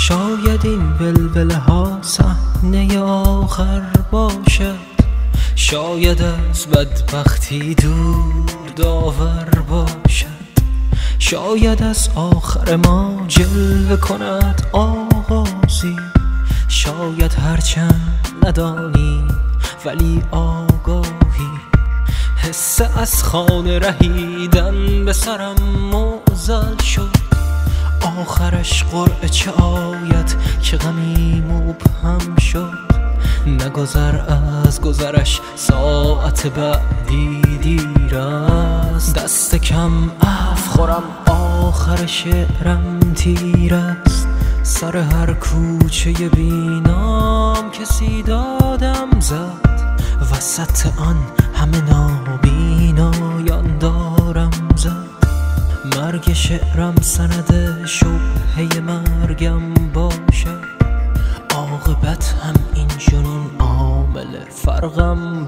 شاید این ولوله ها صحنه آخر باشد، شاید از بدبختی دور داور باشد، شاید از آخر ما جلوه کند آغازی، شاید هرچند ندانی ولی آگاهی، حس از خانه رهیدن به سرم معضل شد، آخرش قرعه چه آید که غمی مبهم شد، نگذر از گذرش ساعت بعدی دیر است، دست کم عفو خورم آخر شعرم تیر است، سر هر کوچه بینام کسی دادم زد، وسط آن همه نابینایان دارم زد، مرگ شعرم سند شبهه مرگم باشد، عاقبت هم این جنون عامل فرقم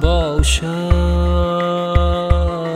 باشد.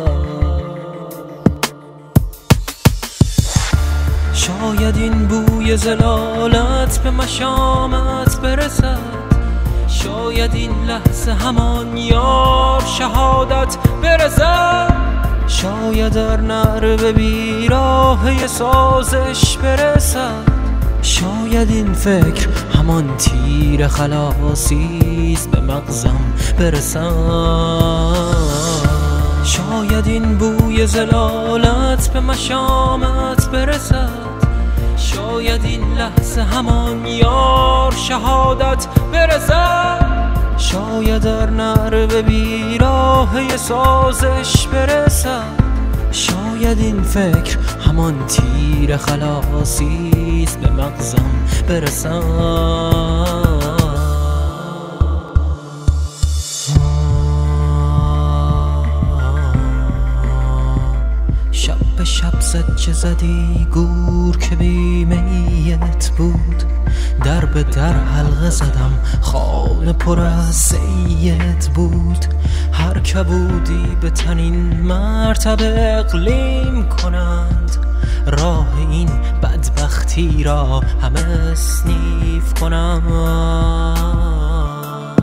شاید این بوی زلالت به مشامت برسد، شاید این لحظه همان یار شهادت برسد، شاید در نعره بیراه سازش برسد، شاید این فکر همان تیر خلاصیست به مغزم برسد، شاید این بوی زلالت به مشامت برسد، شاید این لحظه همان یار شهادت برسد، شاید در نعره بیراه سازش برسد، شاید این فکر همان تیر خلاصیست به مغزم برسد. شب به شب زجه زدی گور که بیمیت بود، در به در حلقه زدم خانه پر از سید بود، هر کبودی به تنین مرتبه اقلیم کنند، راه این بدبختی را همه اسنیف کنند،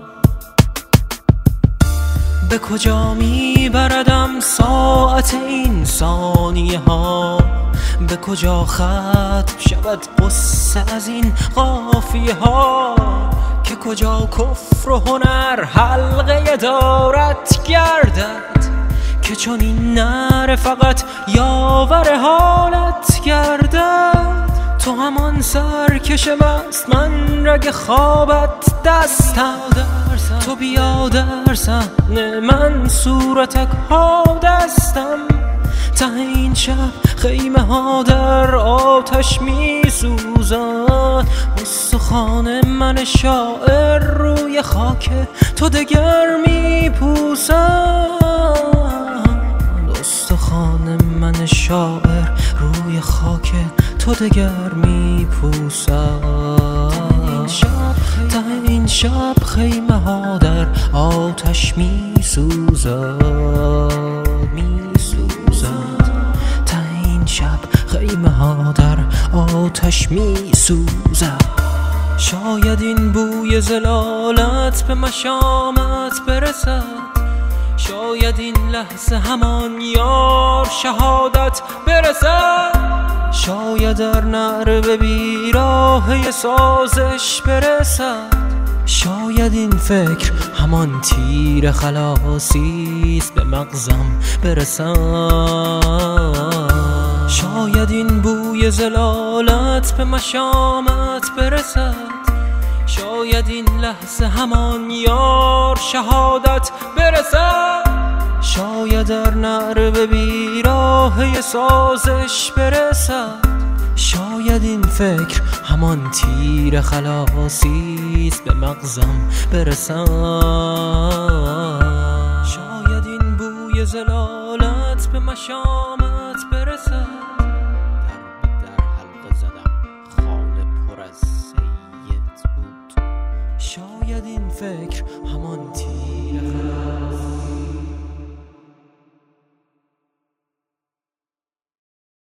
به کجا میبردم ساعت این ثانیه ها، به کجا ختم شود قصه از این قافیه ها، که کجا کفر و هنر حلقه دارت گردد، که چون این نره فقط یاور حالت گردد، تو همان سرکش مست من رگ خوابت دستم، تو بیا در صحنه من صورتک ها دستم، ته این شب خیمه ها در آتش می سوزد، استخوان من شاعر روی خاک تو دگر می پوسد، استخوان من شاعر روی خاک تو دگر می پوسد، ته این شب خیمه ها در آتش می سوزد، شب خیمه ها در آتش می سوزد، شاید این بوی زلالت به مشامت برسد، شاید این لحظه همان یار شهادت برسد، شاید در نعره بیراه سازش برسد، شاید این فکر همان تیر خلاصیست به مغزم برسد، شاید این بوی زلالت به مشامت برسد، شاید این لحظه همان یار شهادت برسد، شاید در نعره بیراه سازش برسد، شاید این فکر همان تیر خلاصیست به مغزم برسد، شاید این بوی زلالت به مشامت برسد، در حلقه زدم خانه پر از سید بود، شاید این فکر همان تیر